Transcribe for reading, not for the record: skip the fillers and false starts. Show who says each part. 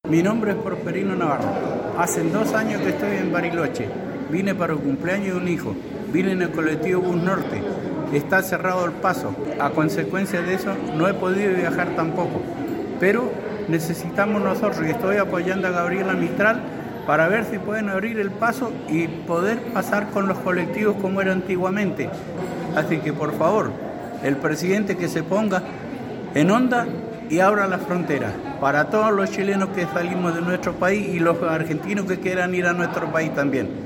Speaker 1: Mi nombre es Prosperino Navarro. Hace 2 años que estoy en Bariloche. Vine para el cumpleaños de un hijo. Vine en el colectivo Bus Norte. Está cerrado el paso. A consecuencia de eso no he podido viajar tampoco. Pero necesitamos nosotros, y estoy apoyando a Gabriela Mistral para ver si pueden abrir el paso y poder pasar con los colectivos como era antiguamente. Así que por favor, el presidente que se ponga en onda y abra las fronteras para todos los chilenos que salimos de nuestro país y los argentinos que quieran ir a nuestro país también.